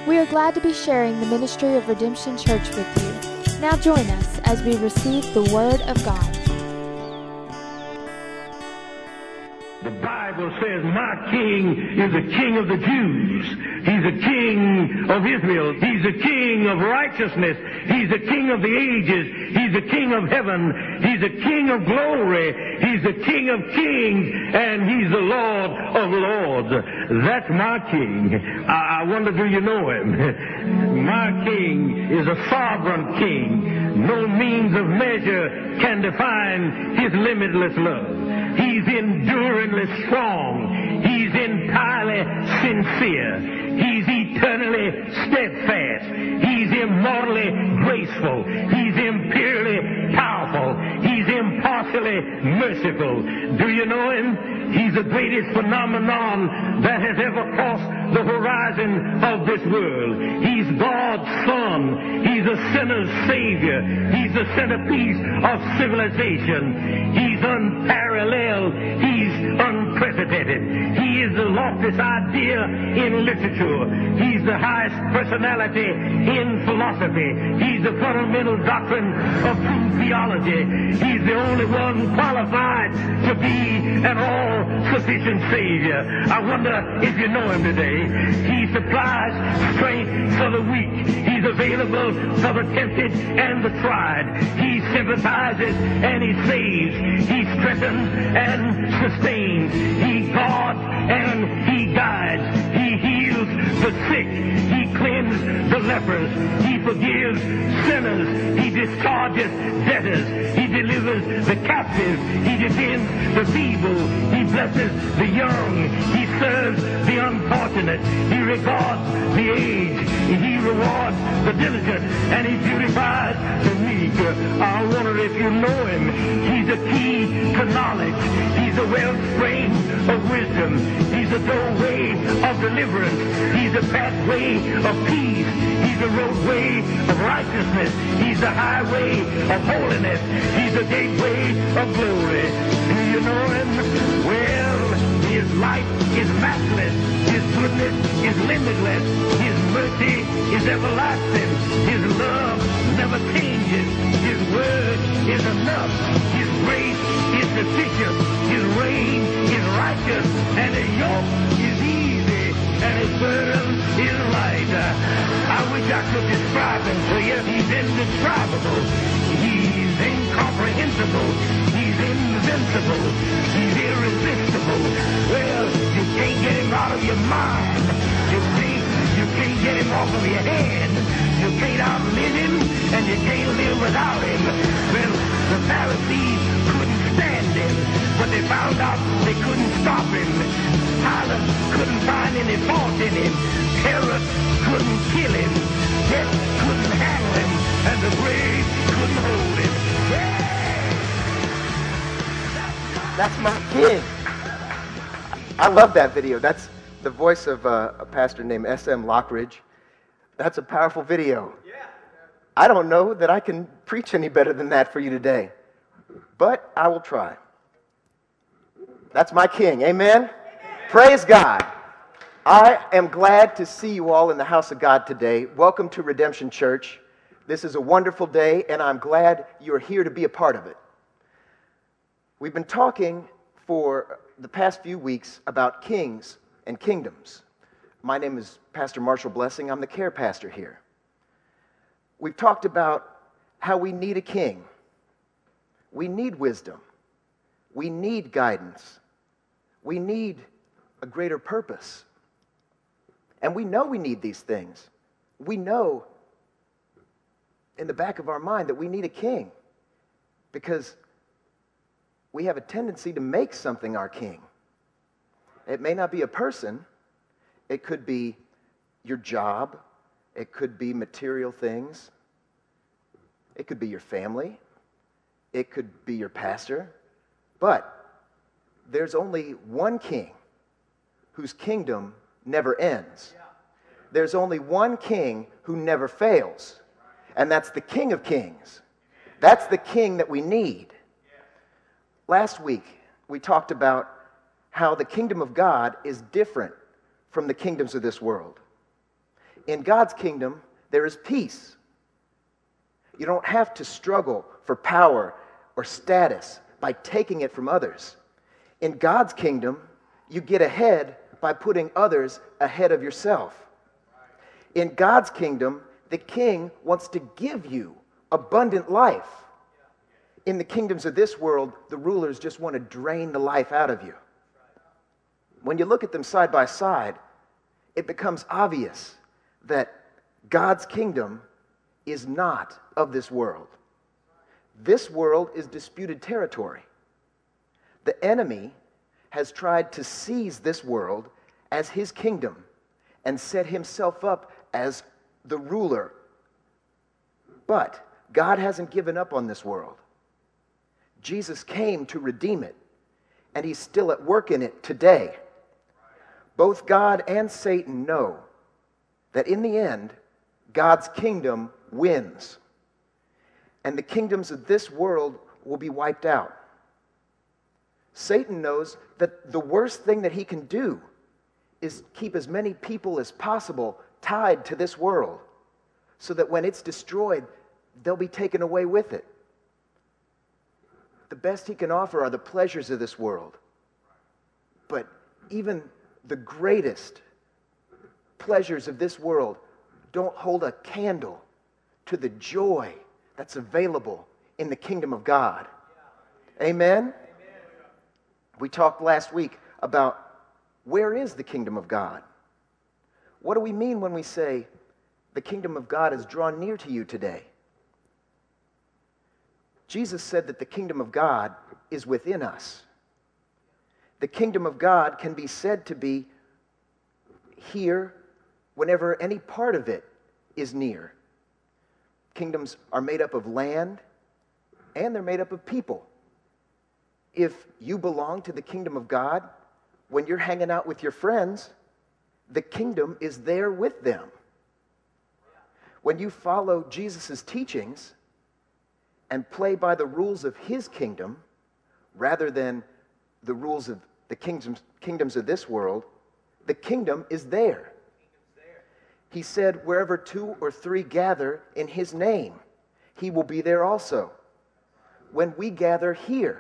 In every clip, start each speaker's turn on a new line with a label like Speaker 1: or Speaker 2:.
Speaker 1: We are glad to be sharing the ministry of Redemption Church with you. Now join us as we receive the Word of God.
Speaker 2: The Bible says, my king is the king of the Jews. He's a king of Israel. He's a king of righteousness. He's a king of the ages. He's a king of heaven. He's a king of glory. He's the king of kings, and he's the Lord of lords. That's my king. I wonder, do you know him? My king is a sovereign king. No means of measure can define his limitless love. He's enduringly strong. He's entirely sincere. He's eternally steadfast. He's immortally graceful. He's imperially powerful. He's impartially merciful. Do you know him? He's the greatest phenomenon that has ever crossed the horizon of this world. He's God's Son. He's a sinner's Savior. He's the centerpiece of civilization. He's unparalleled. He's unprecedented. He is the loftiest idea in literature. He's the highest personality in philosophy. He's the fundamental doctrine of true theology. He's the only one qualified to be an all-sufficient Savior. I wonder if you know him today. He supplies strength for the weak. He's available for the tempted and the tried. He sympathizes and he saves. He strengthens and sustains. He guards and he guides. He heals the sick. He cleanses the lepers. He forgives sinners. He discharges debtors. He delivers the captive. He defends the feeble. He blesses the young. He serves the unfortunate. He regards the aged. He rewards the diligent. And he beautifies the meek. I wonder if you know him. He's a key to knowledge. He's a wellspring of wisdom. He's a doorway of deliverance. He's a pathway of peace. He's a roadway of righteousness. He's a highway of holiness. He's a gateway of glory. Do you know him? Well, his life is matchless. His goodness is limitless. His mercy is everlasting. His love never changes. His word is enough. His grace is sufficient. His reign is righteous. And his yoke is easy. And his burden is light. I wish I could describe him to you. He's indescribable. He's incomprehensible. He's invincible. He's irresistible. Well, you can't get him out of your mind. You can't get him off of your head. You can't outlive him, and you can't live without him. Well, the Pharisees couldn't stand him, but they found out they couldn't stop him. Pilate couldn't find any fault in him. Herod couldn't kill him. Death couldn't handle him, and the grave couldn't hold him.
Speaker 3: That's my king. I love that video. That's the voice of a pastor named S.M. Lockridge. That's a powerful video. I don't know that I can preach any better than that for you today, but I will try. That's my king. Amen? Praise God. I am glad to see you all in the house of God today. Welcome to Redemption Church. This is a wonderful day, and I'm glad you're here to be a part of it. We've been talking for the past few weeks about kings and kingdoms. My name is Pastor Marshall Blessing. I'm the care pastor here. We've talked about how we need a king. We need wisdom. We need guidance. We need a greater purpose. And we know we need these things. We know in the back of our mind that we need a king because we have a tendency to make something our king. It may not be a person. It could be your job. It could be material things. It could be your family. It could be your pastor. But there's only one king whose kingdom never ends. There's only one king who never fails, and that's the King of Kings. That's the king that we need. Last week, we talked about how the kingdom of God is different from the kingdoms of this world. In God's kingdom, there is peace. You don't have to struggle for power or status by taking it from others. In God's kingdom, you get ahead by putting others ahead of yourself. In God's kingdom, the king wants to give you abundant life. In the kingdoms of this world, the rulers just want to drain the life out of you. When you look at them side by side, it becomes obvious that God's kingdom is not of this world. This world is disputed territory. The enemy has tried to seize this world as his kingdom and set himself up as the ruler. But God hasn't given up on this world. Jesus came to redeem it, and he's still at work in it today. Both God and Satan know that in the end, God's kingdom wins, and the kingdoms of this world will be wiped out. Satan knows that the worst thing that he can do is keep as many people as possible tied to this world, so that when it's destroyed, they'll be taken away with it. The best he can offer are the pleasures of this world. But even the greatest pleasures of this world don't hold a candle to the joy that's available in the kingdom of God. Amen? We talked last week about where is the kingdom of God? What do we mean when we say the kingdom of God is drawn near to you today? Jesus said that the kingdom of God is within us. The kingdom of God can be said to be here whenever any part of it is near. Kingdoms are made up of land, and they're made up of people. If you belong to the kingdom of God, when you're hanging out with your friends, the kingdom is there with them. When you follow Jesus' teachings and play by the rules of his kingdom rather than the rules of the kingdoms of this world, the kingdom is there. He said, wherever 2 or 3 gather in his name, he will be there also. When we gather here,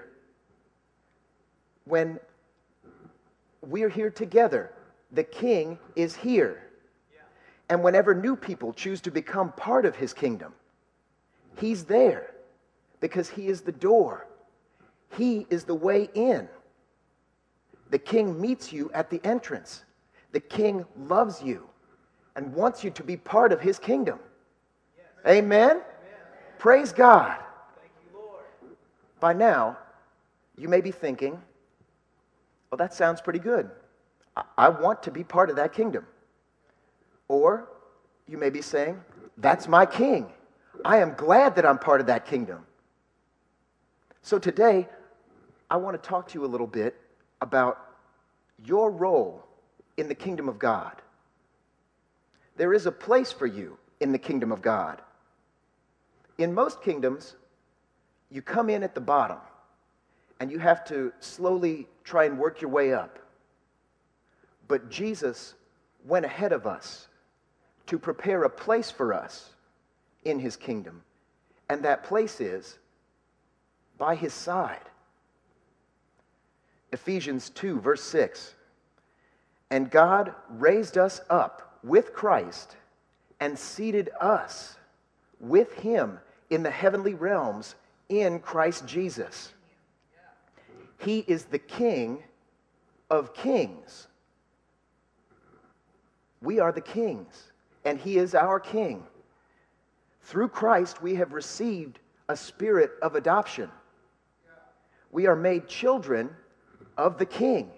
Speaker 3: when we're here together, the king is here. And whenever new people choose to become part of his kingdom, he's there because he is the door. He is the way in. The king meets you at the entrance. The king loves you and wants you to be part of his kingdom. Amen? Praise God. By now, you may be thinking, well, that sounds pretty good. I want to be part of that kingdom. Or you may be saying, that's my king. I am glad that I'm part of that kingdom. So today, I want to talk to you a little bit about your role in the kingdom of God. There is a place for you in the kingdom of God. In most kingdoms, you come in at the bottom, and you have to slowly try and work your way up. But Jesus went ahead of us to prepare a place for us in his kingdom. And that place is by his side. Ephesians 2, verse 6. And God raised us up with Christ and seated us with him in the heavenly realms in Christ Jesus. He is the King of kings. We are the kings, and he is our king. Through Christ, we have received a spirit of adoption. We are made children of the king.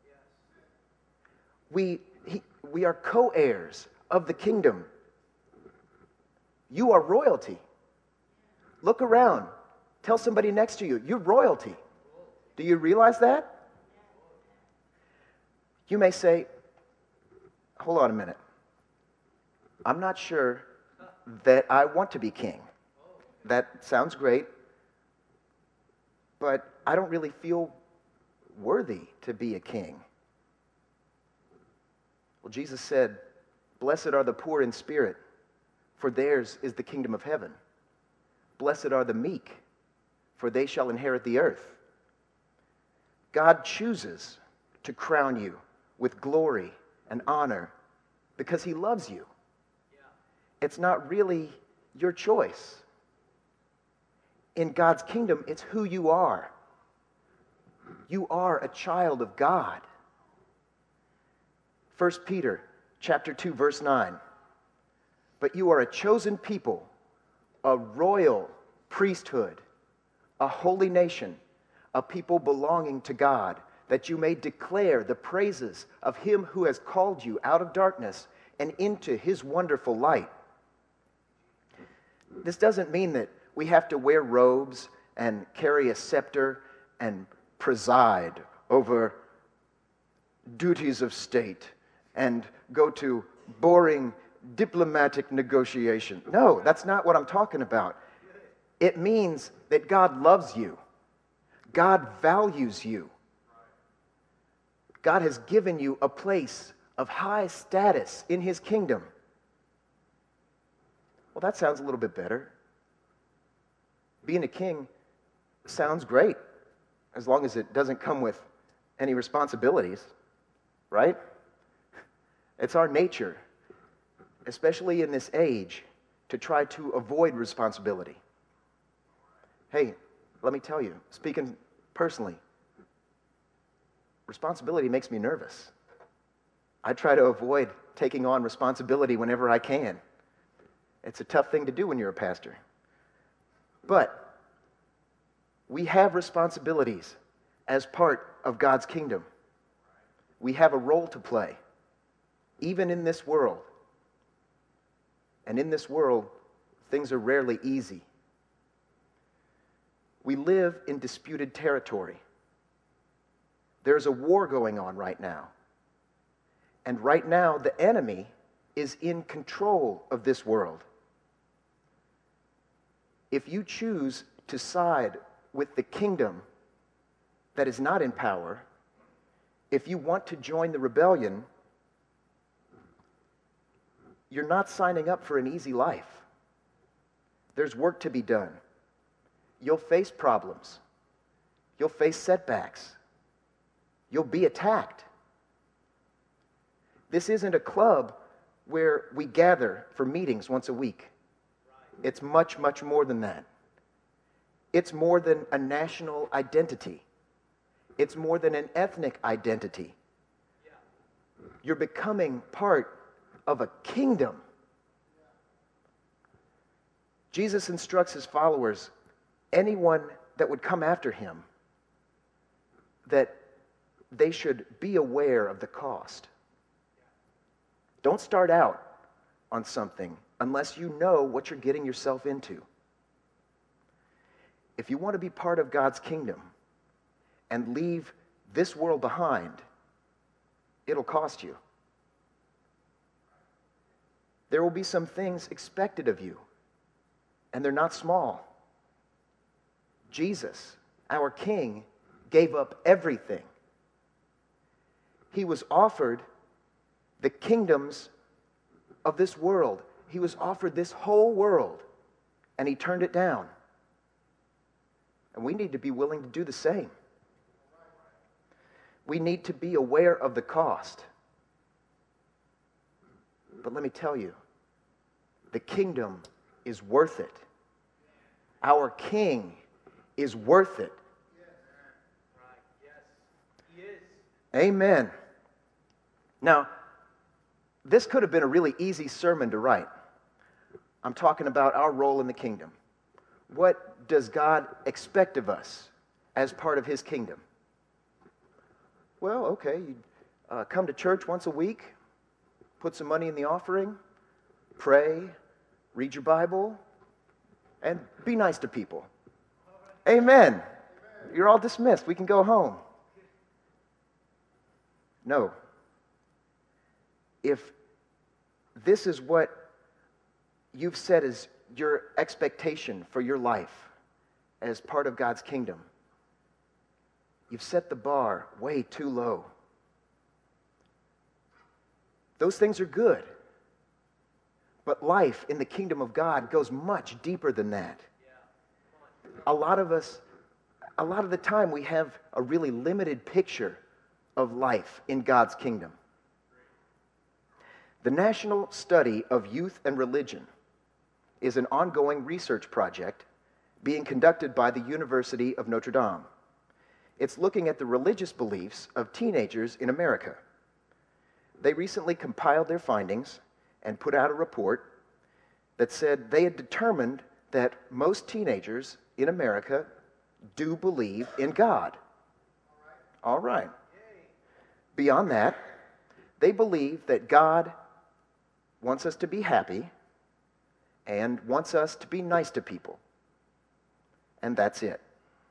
Speaker 3: We are co-heirs of the kingdom. You are royalty. Look around. Tell somebody next to you, you're royalty. Do you realize that? You may say, hold on a minute. I'm not sure that I want to be king. That sounds great, but I don't really feel worthy to be a king. Well, Jesus said, Blessed are the poor in spirit, for theirs is the kingdom of heaven. Blessed are the meek, for they shall inherit the earth. God chooses to crown you with glory and honor because he loves you. It's not really your choice. In God's kingdom, it's who you are. You are a child of God. 1 Peter chapter 2, verse 9. But you are a chosen people, a royal priesthood, a holy nation, a people belonging to God, that you may declare the praises of him who has called you out of darkness and into his wonderful light. This doesn't mean that we have to wear robes and carry a scepter and preside over duties of state and go to boring diplomatic negotiation. No, that's not what I'm talking about. It means that God loves you. God values you. God has given you a place of high status in his kingdom. Well, that sounds a little bit better. Being a king sounds great, as long as it doesn't come with any responsibilities, right? It's our nature, especially in this age, to try to avoid responsibility. Hey, let me tell you, speaking personally, responsibility makes me nervous. I try to avoid taking on responsibility whenever I can. It's a tough thing to do when you're a pastor. But we have responsibilities as part of God's kingdom. We have a role to play, even in this world. And in this world, things are rarely easy. We live in disputed territory. There's a war going on right now. And right now, the enemy is in control of this world. If you choose to side with the kingdom that is not in power, if you want to join the rebellion, you're not signing up for an easy life. There's work to be done. You'll face problems. You'll face setbacks. You'll be attacked. This isn't a club where we gather for meetings once a week. It's much, much more than that. It's more than a national identity. It's more than an ethnic identity. You're becoming part of a kingdom. Jesus instructs his followers, anyone that would come after him, that they should be aware of the cost. Don't start out on something unless you know what you're getting yourself into. If you want to be part of God's kingdom and leave this world behind, it'll cost you. There will be some things expected of you, and they're not small. Jesus, our King, gave up everything. He was offered the kingdoms of this world. He was offered this whole world, and he turned it down. And we need to be willing to do the same. We need to be aware of the cost. But let me tell you, the kingdom is worth it. Our King is worth it. Amen. Now, this could have been a really easy sermon to write. I'm talking about our role in the kingdom. What does God expect of us as part of his kingdom? Well, okay, you come to church once a week, put some money in the offering, pray, read your Bible, and be nice to people. Amen. You're all dismissed. We can go home. No. If this is what you've said is your expectation for your life as part of God's kingdom, you've set the bar way too low. Those things are good. But life in the kingdom of God goes much deeper than that. A lot of the time we have a really limited picture of life in God's kingdom. The National Study of Youth and Religion is an ongoing research project being conducted by the University of Notre Dame. It's looking at the religious beliefs of teenagers in America. They recently compiled their findings and put out a report that said they had determined that most teenagers in America do believe in God. All right. Beyond that, they believe that God wants us to be happy and wants us to be nice to people. And that's it.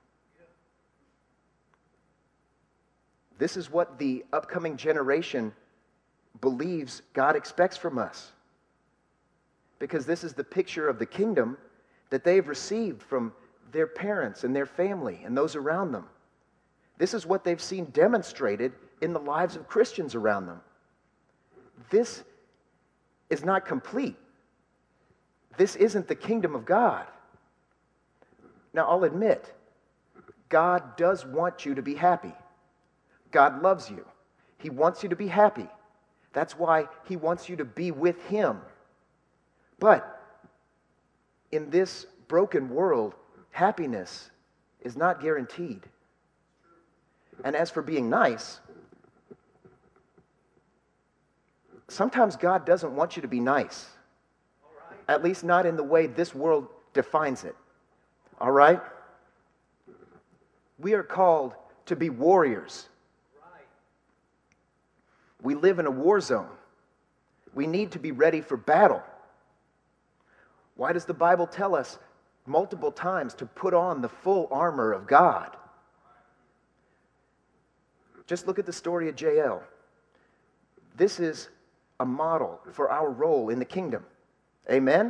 Speaker 3: This is what the upcoming generation believes God expects from us. Because this is the picture of the kingdom that they've received from their parents and their family and those around them. This is what they've seen demonstrated in the lives of Christians around them. This is not complete. This isn't the kingdom of God. Now, I'll admit, God does want you to be happy. God loves you. He wants you to be happy. That's why He wants you to be with Him. But in this broken world, happiness is not guaranteed. And as for being nice, sometimes God doesn't want you to be nice. At least not in the way this world defines it. All right? We are called to be warriors. We live in a war zone. We need to be ready for battle. Why does the Bible tell us multiple times to put on the full armor of God? Just look at the story of Jael. This is a model for our role in the kingdom. Amen?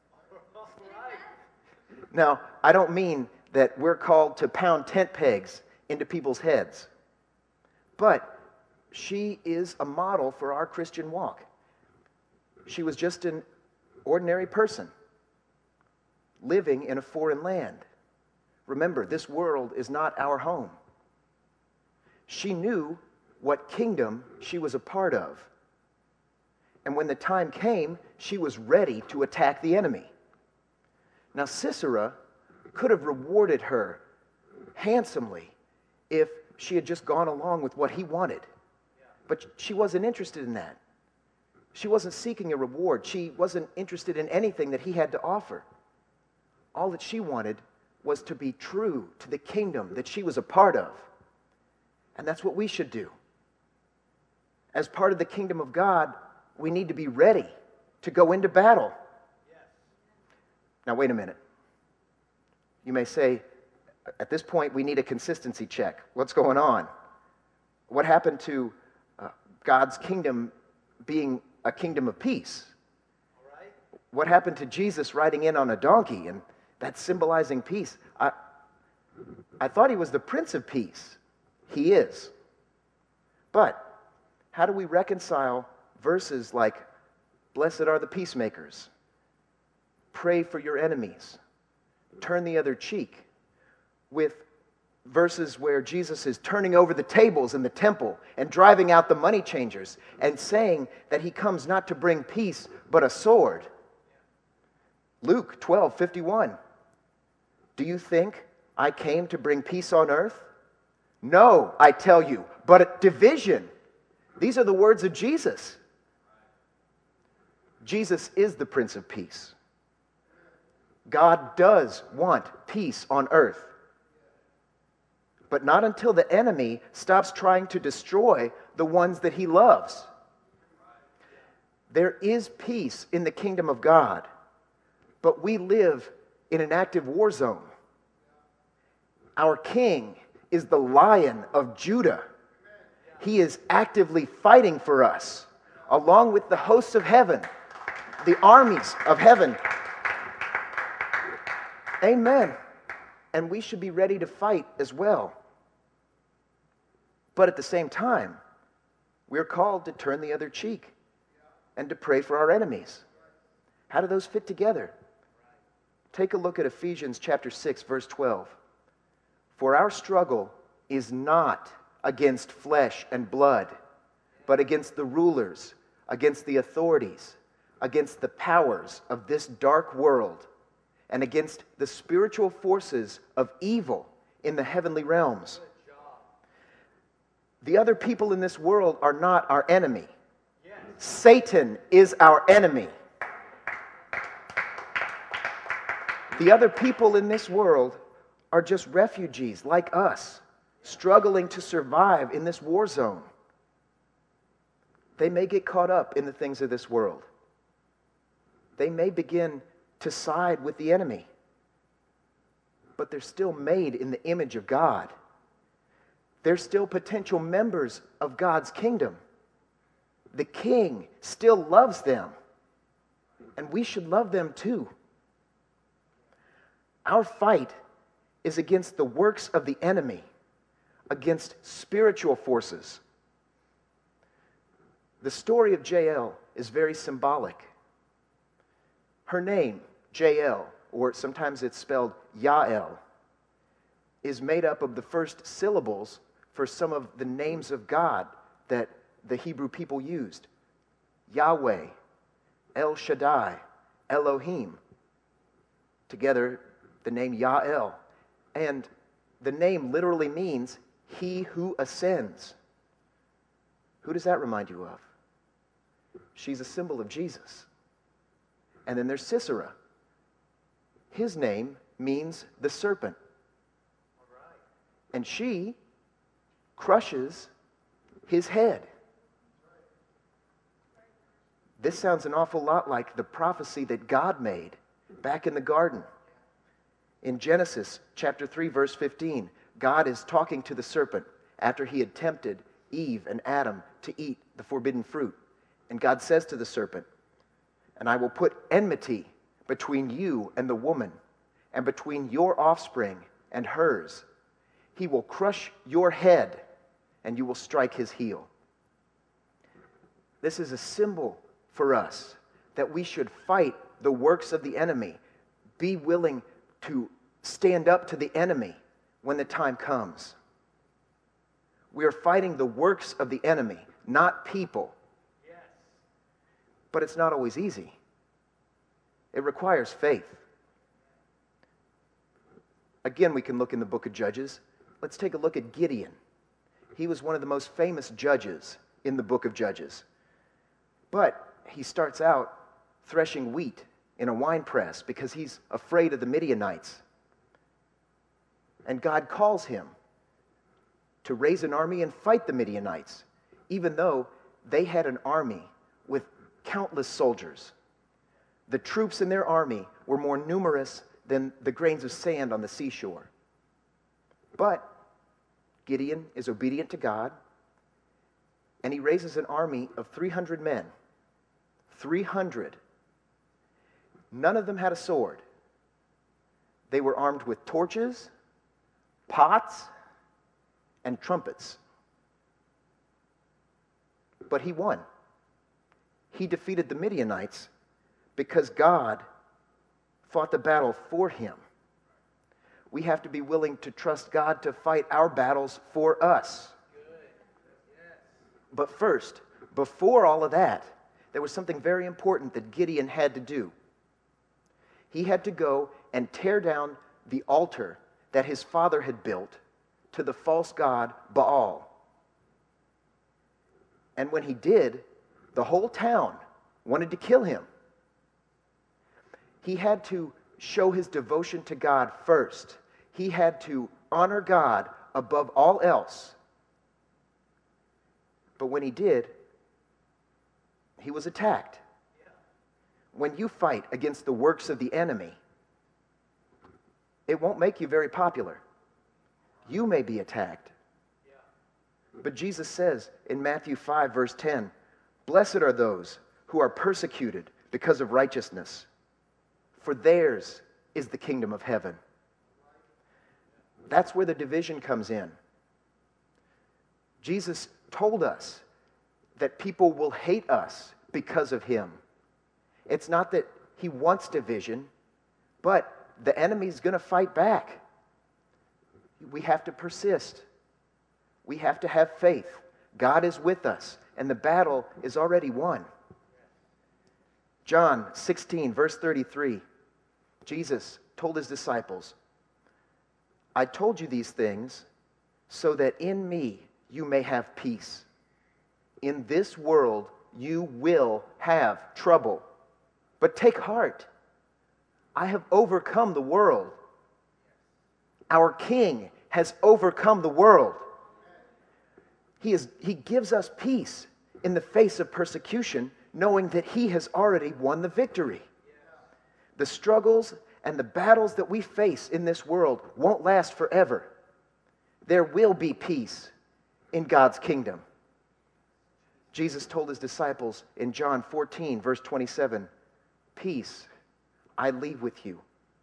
Speaker 3: Now, I don't mean that we're called to pound tent pegs into people's heads, but she is a model for our Christian walk. She was just an ordinary person living in a foreign land. Remember, this world is not our home. She knew what kingdom she was a part of. And when the time came, she was ready to attack the enemy. Now, Sisera could have rewarded her handsomely if she had just gone along with what he wanted. But she wasn't interested in that. She wasn't seeking a reward. She wasn't interested in anything that he had to offer. All that she wanted was to be true to the kingdom that she was a part of. And that's what we should do. As part of the kingdom of God, we need to be ready to go into battle. Now, wait a minute. You may say, at this point, we need a consistency check. What's going on? What happened to God's kingdom being a kingdom of peace? What happened to Jesus riding in on a donkey and that symbolizing peace? I thought He was the Prince of Peace. He is. But how do we reconcile verses like, blessed are the peacemakers, pray for your enemies, turn the other cheek, with verses where Jesus is turning over the tables in the temple and driving out the money changers and saying that He comes not to bring peace but a sword? Luke 12:51. Do you think I came to bring peace on earth? No, I tell you, but a division. These are the words of Jesus. Jesus is the Prince of Peace. God does want peace on earth. But not until the enemy stops trying to destroy the ones that He loves. There is peace in the kingdom of God, but we live in an active war zone. Our King is the Lion of Judah. He is actively fighting for us, along with the hosts of heaven, the armies of heaven. Amen. And we should be ready to fight as well. But at the same time, we're called to turn the other cheek and to pray for our enemies. How do those fit together? Take a look at Ephesians chapter 6, verse 12. For our struggle is not against flesh and blood, but against the rulers, against the authorities, against the powers of this dark world, and against the spiritual forces of evil in the heavenly realms. The other people in this world are not our enemy. Satan is our enemy. The other people in this world are just refugees like us, struggling to survive in this war zone. They may get caught up in the things of this world. They may begin to side with the enemy, but they're still made in the image of God. They're still potential members of God's kingdom. The King still loves them, and we should love them too. Our fight is against the works of the enemy, against spiritual forces. The story of Jael is very symbolic. Her name, Jael, or sometimes it's spelled Yael, is made up of the first syllables for some of the names of God that the Hebrew people used. Yahweh, El Shaddai, Elohim. Together, the name Yael. And the name literally means he who ascends. Who does that remind you of? She's a symbol of Jesus. And then there's Sisera. His name means the serpent. And she crushes his head. This sounds an awful lot like the prophecy that God made back in the garden. In Genesis chapter 3, verse 15, God is talking to the serpent after he had tempted Eve and Adam to eat the forbidden fruit. And God says to the serpent, "And I will put enmity between you and the woman, and between your offspring and hers. He will crush your head, and you will strike his heel." This is a symbol for us that we should fight the works of the enemy, be willing to stand up to the enemy when the time comes. We are fighting the works of the enemy, not people. But it's not always easy. It requires faith. Again, we can look in the book of Judges. Let's take a look at Gideon. He was one of the most famous judges in the book of Judges. But he starts out threshing wheat in a wine press because he's afraid of the Midianites. And God calls him to raise an army and fight the Midianites, even though they had an army with countless soldiers. The troops in their army were more numerous than the grains of sand on the seashore. But Gideon is obedient to God, and he raises an army of 300 men. 300. None of them had a sword. They were armed with torches, pots, and trumpets. But he won. He defeated the Midianites because God fought the battle for him. We have to be willing to trust God to fight our battles for us. But first, before all of that, there was something very important that Gideon had to do. He had to go and tear down the altar that his father had built to the false god Baal. And when he did, the whole town wanted to kill him. He had to show his devotion to God first. He had to honor God above all else. But when he did, he was attacked. When you fight against the works of the enemy, it won't make you very popular. You may be attacked. But Jesus says in Matthew 5, verse 10, "Blessed are those who are persecuted because of righteousness, for theirs is the kingdom of heaven." That's where the division comes in. Jesus told us that people will hate us because of him. It's not that He wants division, but the enemy's going to fight back. We have to persist. We have to have faith. God is with us, and the battle is already won. John 16, verse 33, Jesus told his disciples, I told you these things so that in me you may have peace. In this world you will have trouble, but take heart. I have overcome the world. Our King has overcome the world. He gives us peace in the face of persecution, knowing that he has already won the victory. The struggles and the battles that we face in this world won't last forever. There will be peace in God's kingdom. Jesus told his disciples in John 14, verse 27, peace I leave with you.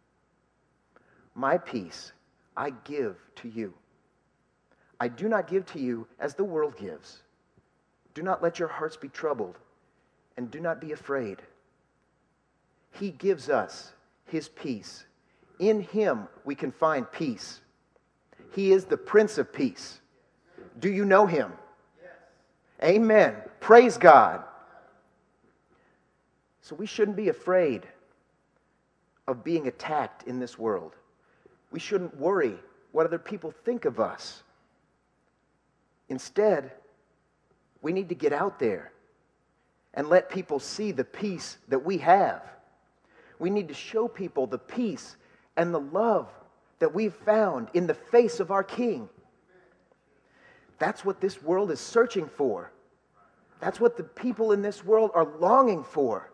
Speaker 3: My peace I give to you. I do not give to you as the world gives. Do not let your hearts be troubled, and do not be afraid. He gives us his peace. In him we can find peace. He is the Prince of Peace. Do you know him? Yes. Amen. Praise God. So we shouldn't be afraid of being attacked in this world. We shouldn't worry what other people think of us. Instead, we need to get out there and let people see the peace that we have. We need to show people the peace and the love that we've found in the face of our King. That's what this world is searching for. That's what the people in this world are longing for.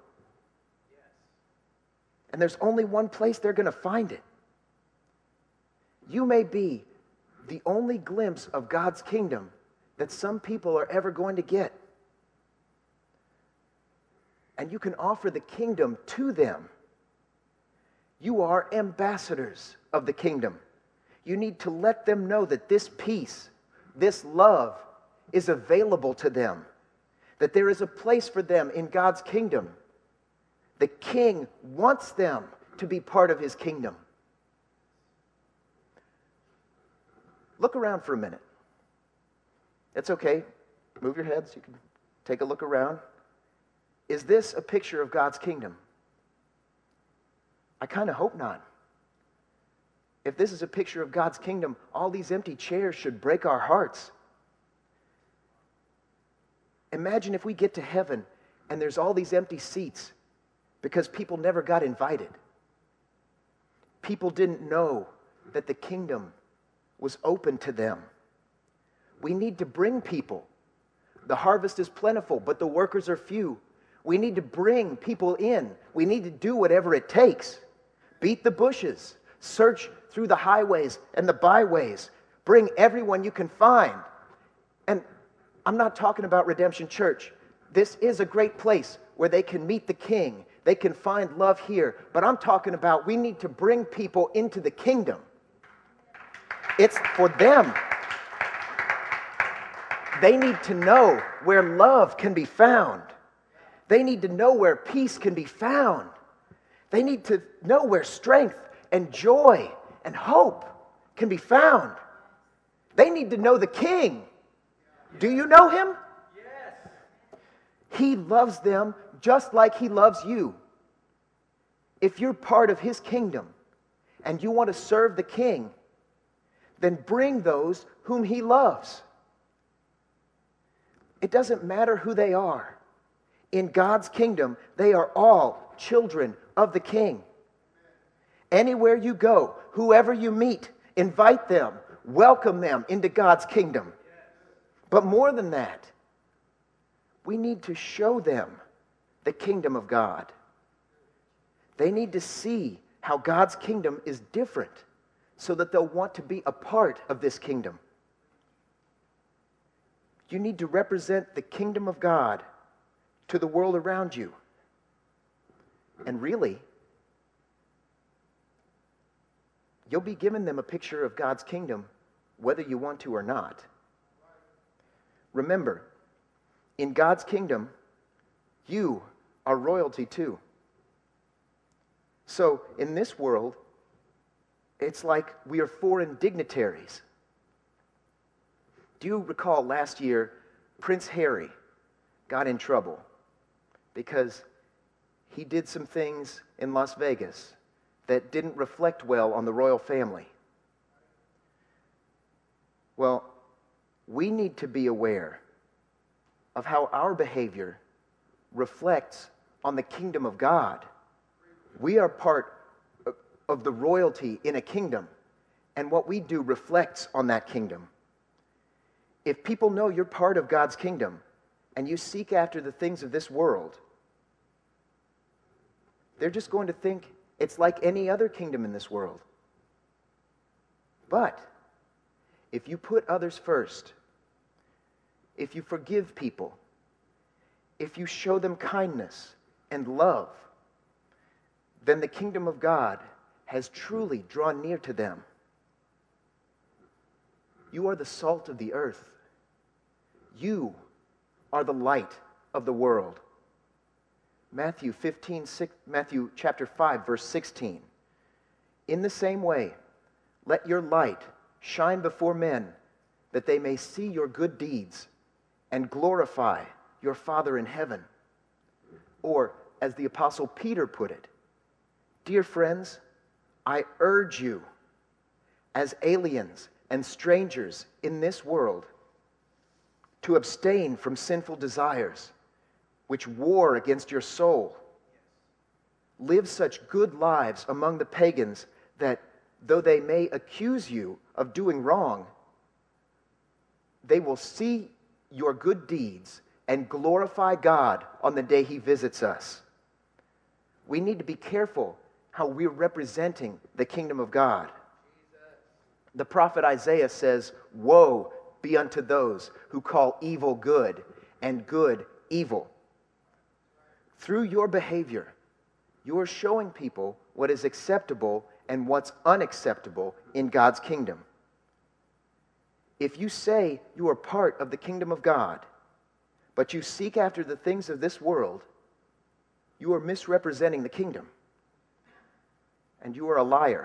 Speaker 3: And there's only one place they're going to find it. You may be the only glimpse of God's kingdom that some people are ever going to get. And you can offer the kingdom to them. You are ambassadors of the kingdom. You need to let them know that this peace, this love is available to them, that there is a place for them in God's kingdom. The King wants them to be part of his kingdom. Look around for a minute. It's okay. Move your heads. You can take a look around. Is this a picture of God's kingdom? I kind of hope not. If this is a picture of God's kingdom, all these empty chairs should break our hearts. Imagine if we get to heaven and there's all these empty seats because people never got invited. People didn't know that the kingdom was open to them. We need to bring people. The harvest is plentiful, but the workers are few. We need to bring people in. We need to do whatever it takes. Beat the bushes. Search through the highways and the byways. Bring everyone you can find. And I'm not talking about Redemption Church. This is a great place where they can meet the King. They can find love here. But I'm talking about we need to bring people into the kingdom. It's for them. They need to know where love can be found. They need to know where peace can be found. They need to know where strength and joy and hope can be found. They need to know the King. Do you know him? Yes. He loves them just like he loves you. If you're part of his kingdom and you want to serve the King, then bring those whom he loves. It doesn't matter who they are. In God's kingdom, they are all children of the King. Anywhere you go, whoever you meet, invite them, welcome them into God's kingdom. But more than that, we need to show them the kingdom of God. They need to see how God's kingdom is different so that they'll want to be a part of this kingdom. You need to represent the kingdom of God to the world around you. And really, you'll be giving them a picture of God's kingdom whether you want to or not. Remember, in God's kingdom, you are royalty too. So in this world, it's like we are foreign dignitaries. Do you recall last year, Prince Harry got in trouble because he did some things in Las Vegas that didn't reflect well on the royal family? Well, we need to be aware of how our behavior reflects on the kingdom of God. We are part of the royalty in a kingdom, and what we do reflects on that kingdom. If people know you're part of God's kingdom and you seek after the things of this world, they're just going to think it's like any other kingdom in this world. But if you put others first, if you forgive people, if you show them kindness and love, then the kingdom of God has truly drawn near to them. You are the salt of the earth. You are the light of the world. Matthew chapter 5, verse 16. In the same way, let your light shine before men, that they may see your good deeds and glorify your Father in heaven. Or, as the Apostle Peter put it, dear friends, I urge you, as aliens and strangers in this world, to abstain from sinful desires, which war against your soul. Live such good lives among the pagans that, though they may accuse you of doing wrong, they will see your good deeds and glorify God on the day He visits us. We need to be careful how we're representing the kingdom of God. The prophet Isaiah says, "Woe be unto those who call evil good and good evil." Through your behavior, you are showing people what is acceptable and what's unacceptable in God's kingdom. If you say you are part of the kingdom of God, but you seek after the things of this world, you are misrepresenting the kingdom. And you are a liar.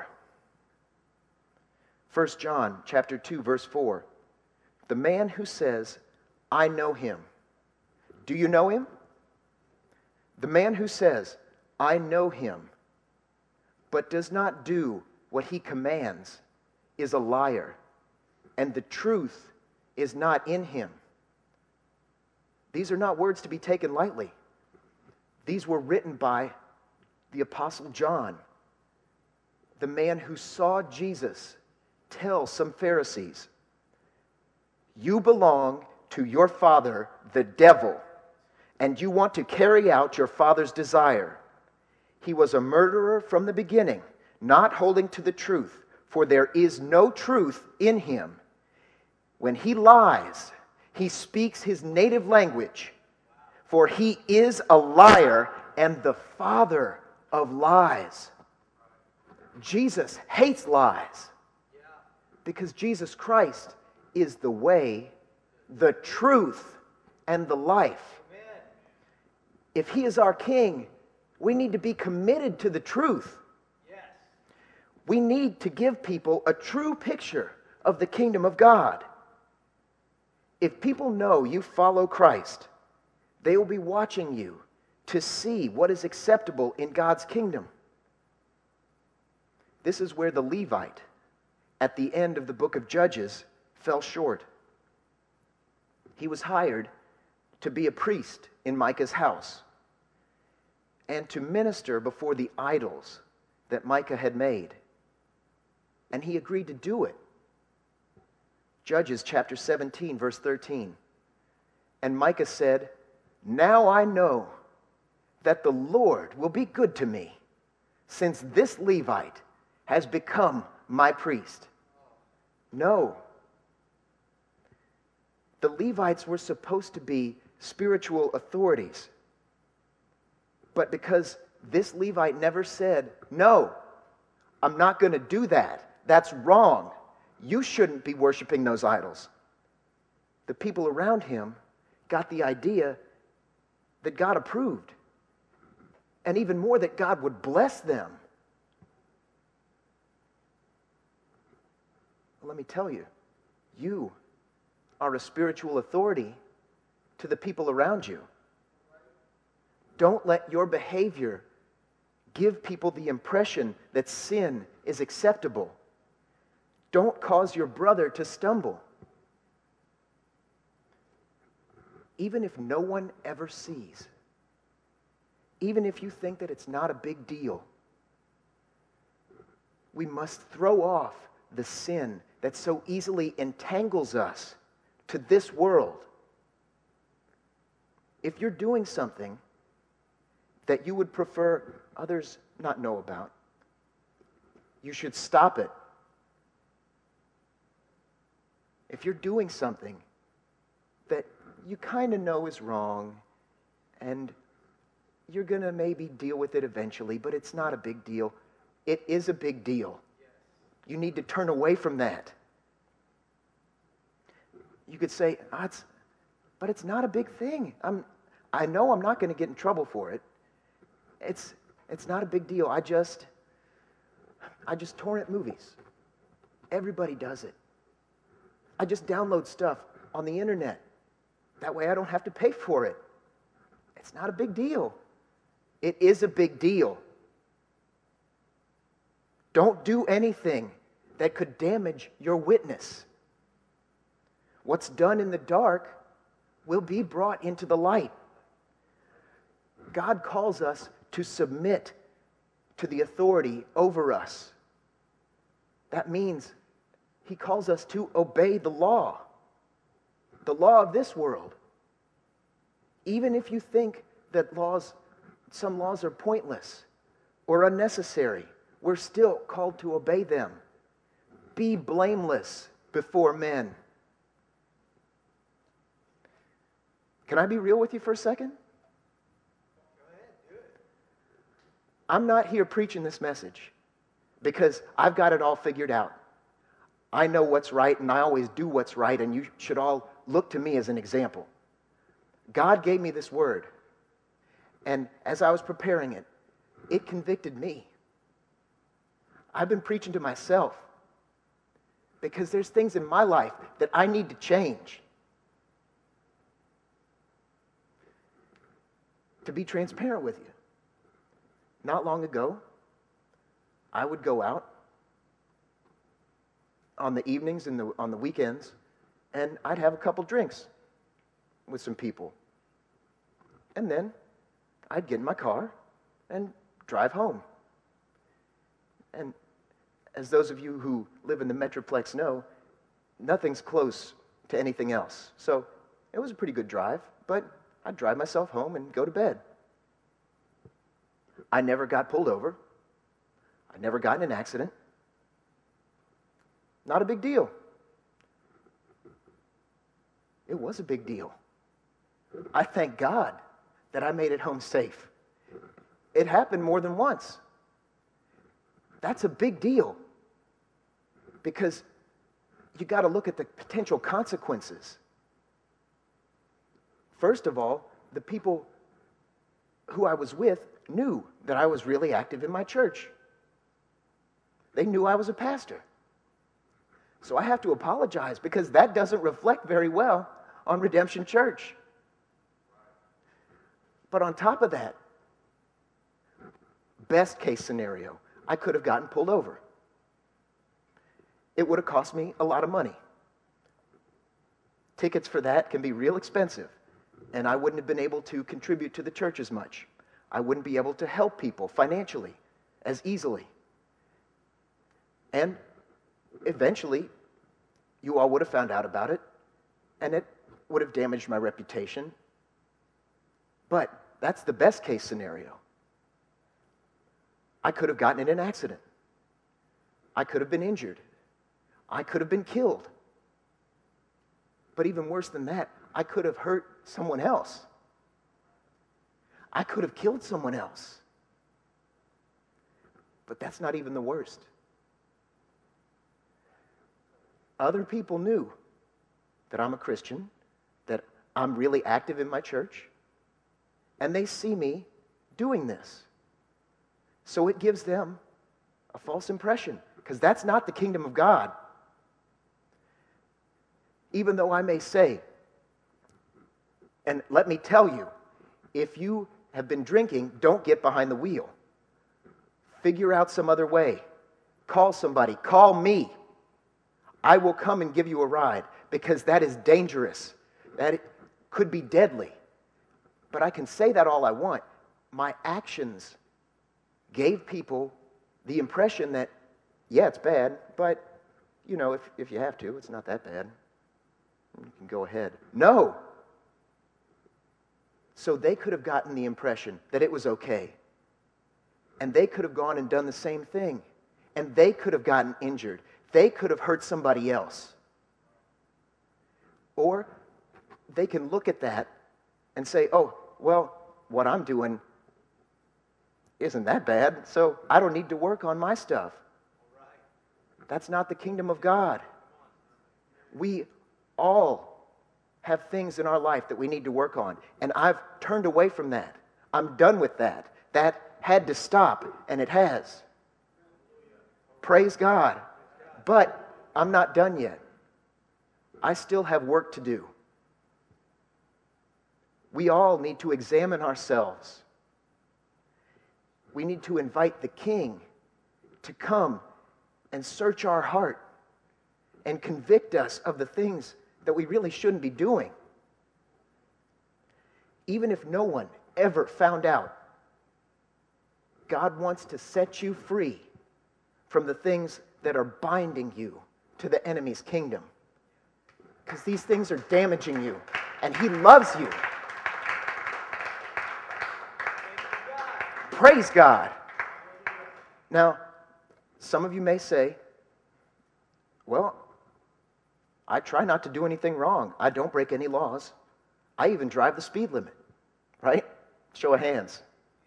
Speaker 3: 1 John chapter 2, verse 4. The man who says, I know him. Do you know him? The man who says, I know him, but does not do what he commands, is a liar, and the truth is not in him. These are not words to be taken lightly. These were written by the Apostle John, the man who saw Jesus tell some Pharisees, you belong to your father, the devil, and you want to carry out your father's desire. He was a murderer from the beginning, not holding to the truth, for there is no truth in him. When he lies, he speaks his native language, for he is a liar and the father of lies. Jesus hates lies because Jesus Christ is the way, the truth, and the life. If he is our king, we need to be committed to the truth. We need to give people a true picture of the kingdom of God. If people know you follow Christ, they will be watching you to see what is acceptable in God's kingdom. This is where the Levite, at the end of the book of Judges, fell short. He was hired to be a priest in Micah's house and to minister before the idols that Micah had made. And he agreed to do it. Judges chapter 17, verse 13. And Micah said, now I know that the Lord will be good to me, since this Levite has become my priest. No. The Levites were supposed to be spiritual authorities. But because this Levite never said, no, I'm not going to do that. That's wrong. You shouldn't be worshiping those idols. The people around him got the idea that God approved. And even more, that God would bless them let me tell you, you are a spiritual authority to the people around you. Don't let your behavior give people the impression that sin is acceptable. Don't cause your brother to stumble. Even if no one ever sees, even if you think that it's not a big deal, we must throw off the sin that so easily entangles us to this world. If you're doing something that you would prefer others not know about, you should stop it. If you're doing something that you kind of know is wrong, and you're going to maybe deal with it eventually, but it's not a big deal. It is a big deal. You need to turn away from that. You could say, but it's not a big thing. I know I'm not going to get in trouble for it. It's not a big deal. I just torrent movies. Everybody does it. I just download stuff on the internet. That way I don't have to pay for it. It's not a big deal. It is a big deal. Don't do anything that could damage your witness. What's done in the dark will be brought into the light. God calls us to submit to the authority over us. That means He calls us to obey the law of this world. Even if you think that some laws are pointless or unnecessary, we're still called to obey them. Be blameless before men. Can I be real with you for a second? I'm not here preaching this message because I've got it all figured out. I know what's right, and I always do what's right, and you should all look to me as an example. God gave me this word, and as I was preparing it, it convicted me. I've been preaching to myself because there's things in my life that I need to change. To be transparent with you, not long ago, I would go out on the evenings and on the weekends, and I'd have a couple drinks with some people. And then I'd get in my car and drive home. And as those of you who live in the Metroplex know, nothing's close to anything else. So it was a pretty good drive, but I'd drive myself home and go to bed. I never got pulled over. I never got in an accident. Not a big deal. It was a big deal. I thank God that I made it home safe. It happened more than once. That's a big deal because you got to look at the potential consequences. First of all, the people who I was with knew that I was really active in my church. They knew I was a pastor. So I have to apologize because that doesn't reflect very well on Redemption Church. But on top of that, best case scenario, I could have gotten pulled over. It would have cost me a lot of money. Tickets for that can be real expensive, and I wouldn't have been able to contribute to the church as much. I wouldn't be able to help people financially as easily. And eventually, you all would have found out about it, and it would have damaged my reputation. But that's the best case scenario. I could have gotten in an accident. I could have been injured. I could have been killed. But even worse than that, I could have hurt someone else. I could have killed someone else. But that's not even the worst. Other people knew that I'm a Christian, that I'm really active in my church, and they see me doing this. So it gives them a false impression, because that's not the kingdom of God. Even though I may say, and let me tell you, if you have been drinking, don't get behind the wheel. Figure out some other way. Call somebody. Call me. I will come and give you a ride, because that is dangerous. That could be deadly. But I can say that all I want. My actions gave people the impression that, yeah, it's bad, but, if you have to, it's not that bad. You can go ahead. No. So they could have gotten the impression that it was okay. And they could have gone and done the same thing. And they could have gotten injured. They could have hurt somebody else. Or they can look at that and say, oh, well, what I'm doing isn't that bad, so I don't need to work on my stuff. That's not the kingdom of God. We all have things in our life that we need to work on, and I've turned away from that. I'm done with that. That had to stop, and it has. Praise God. But I'm not done yet. I still have work to do. We all need to examine ourselves. We need to invite the King to come and search our heart and convict us of the things that we really shouldn't be doing. Even if no one ever found out, God wants to set you free from the things that are binding you to the enemy's kingdom. Because these things are damaging you, and He loves you. Praise God. Now, some of you may say, well, I try not to do anything wrong. I don't break any laws. I even drive the speed limit. Right? Show of hands.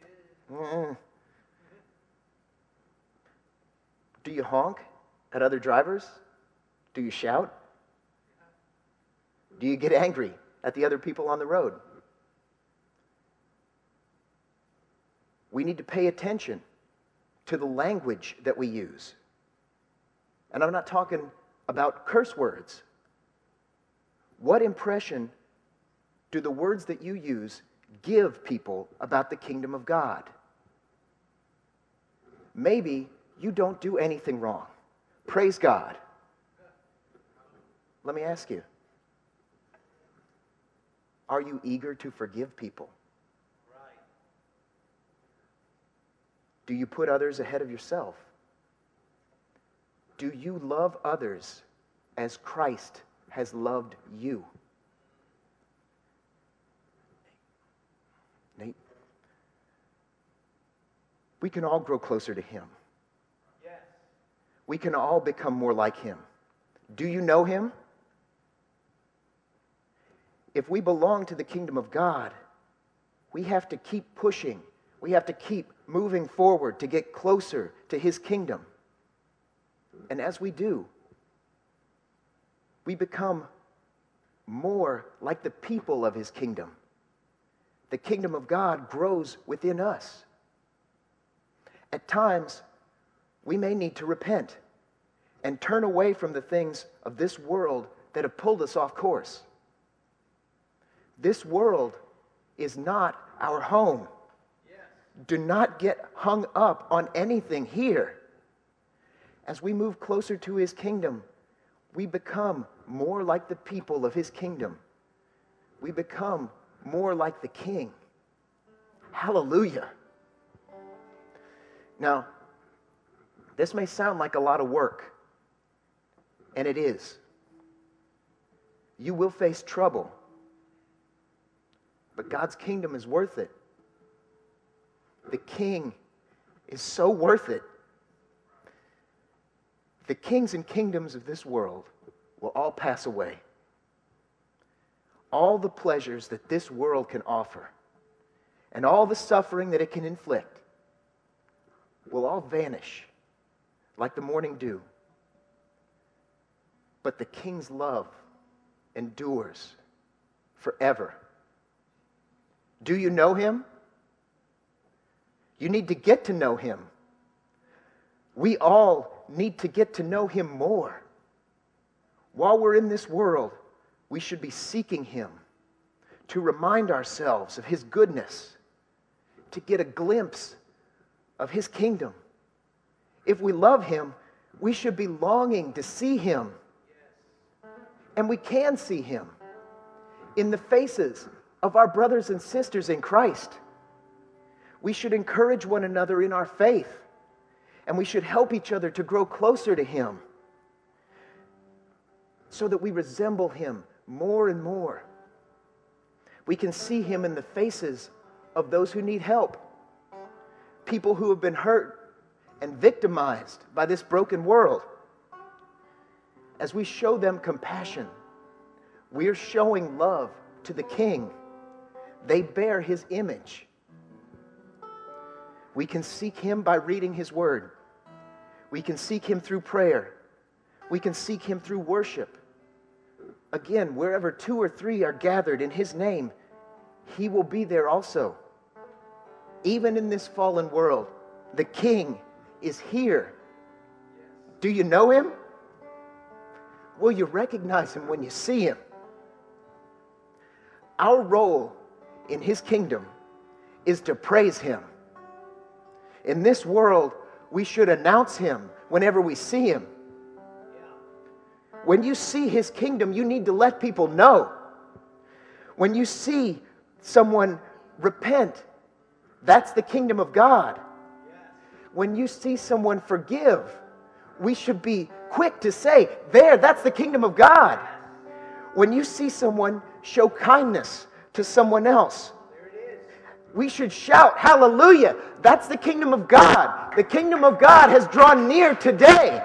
Speaker 3: Do you honk at other drivers? Do you shout? Do you get angry at the other people on the road? We need to pay attention to the language that we use. And I'm not talking about curse words. What impression do the words that you use give people about the kingdom of God? Maybe you don't do anything wrong. Praise God. Let me ask you, are you eager to forgive people? Do you put others ahead of yourself? Do you love others as Christ has loved you? Nate? We can all grow closer to Him. Yes. We can all become more like Him. Do you know Him? If we belong to the kingdom of God, we have to keep pushing. We have to keep moving forward to get closer to His kingdom. And as we do, we become more like the people of His kingdom. The kingdom of God grows within us. At times, we may need to repent and turn away from the things of this world that have pulled us off course. This world is not our home. Do not get hung up on anything here. As we move closer to His kingdom, we become more like the people of His kingdom. We become more like the King. Hallelujah. Now, this may sound like a lot of work, and it is. You will face trouble, but God's kingdom is worth it. The King is so worth it. The kings and kingdoms of this world will all pass away. All the pleasures that this world can offer and all the suffering that it can inflict will all vanish like the morning dew. But the King's love endures forever. Do you know Him? You need to get to know Him. We all need to get to know Him more. While we're in this world, we should be seeking Him to remind ourselves of His goodness, to get a glimpse of His kingdom. If we love Him, we should be longing to see Him. And we can see Him in the faces of our brothers and sisters in Christ. We should encourage one another in our faith, and we should help each other to grow closer to Him so that we resemble Him more and more. We can see Him in the faces of those who need help, people who have been hurt and victimized by this broken world. As we show them compassion, we are showing love to the King. They bear His image. We can seek Him by reading His Word. We can seek Him through prayer. We can seek Him through worship. Again, wherever 2 or 3 are gathered in His name, He will be there also. Even in this fallen world, the King is here. Do you know Him? Will you recognize Him when you see Him? Our role in His kingdom is to praise Him. In this world, we should announce Him whenever we see Him. When you see His kingdom, you need to let people know. When you see someone repent, that's the kingdom of God. When you see someone forgive, we should be quick to say, there, that's the kingdom of God. When you see someone show kindness to someone else, we should shout, hallelujah, that's the kingdom of God. The kingdom of God has drawn near today.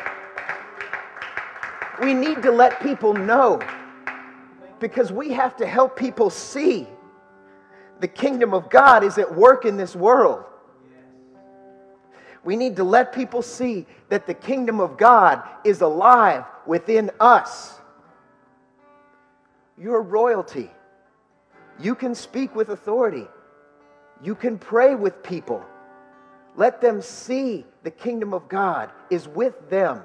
Speaker 3: We need to let people know, because we have to help people see the kingdom of God is at work in this world. We need to let people see that the kingdom of God is alive within us. You're royalty. You can speak with authority. You can pray with people. Let them see the kingdom of God is with them.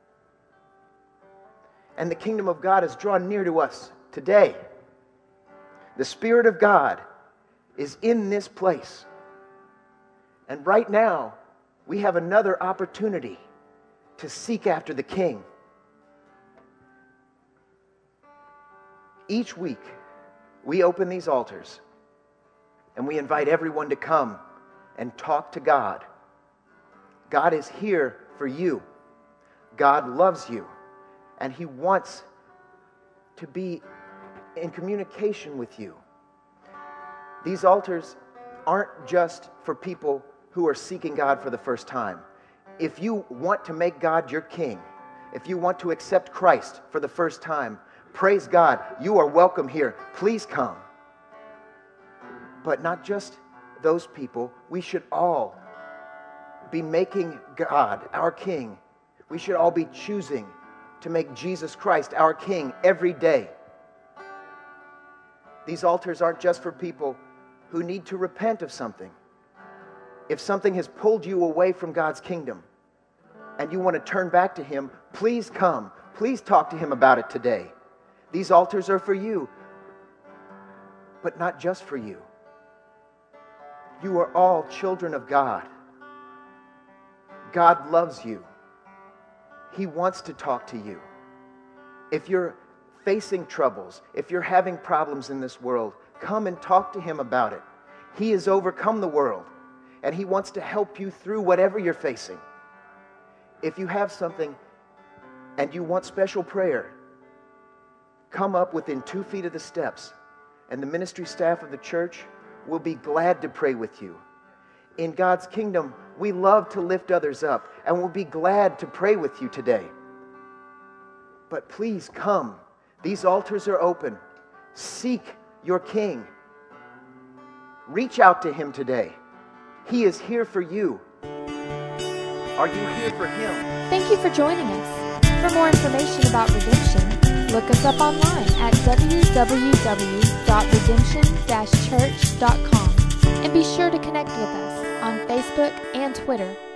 Speaker 3: And the kingdom of God is drawn near to us today. The Spirit of God is in this place. And right now, we have another opportunity to seek after the King. Each week, we open these altars and we invite everyone to come and talk to God. God is here for you. God loves you, and He wants to be in communication with you. These altars aren't just for people who are seeking God for the first time. If you want to make God your King, if you want to accept Christ for the first time, praise God, you are welcome here. Please come. But not just those people. We should all be making God our King. We should all be choosing to make Jesus Christ our King every day. These altars aren't just for people who need to repent of something. If something has pulled you away from God's kingdom and you want to turn back to Him, please come. Please talk to Him about it today. These altars are for you, but not just for you. You are all children of God. God loves you. He wants to talk to you. If you're facing troubles, if you're having problems in this world, come and talk to Him about it. He has overcome the world, and He wants to help you through whatever you're facing. If you have something and you want special prayer, come up within 2 feet of the steps, and the ministry staff of the church will be glad to pray with you. In God's kingdom, we love to lift others up, and we'll be glad to pray with you today. But please come. These altars are open. Seek your King. Reach out to Him today. He is here for you. Are you here for Him?
Speaker 1: Thank you for joining us. For more information about Redemption, look us up online at www.redemption-church.com and be sure to connect with us on Facebook and Twitter.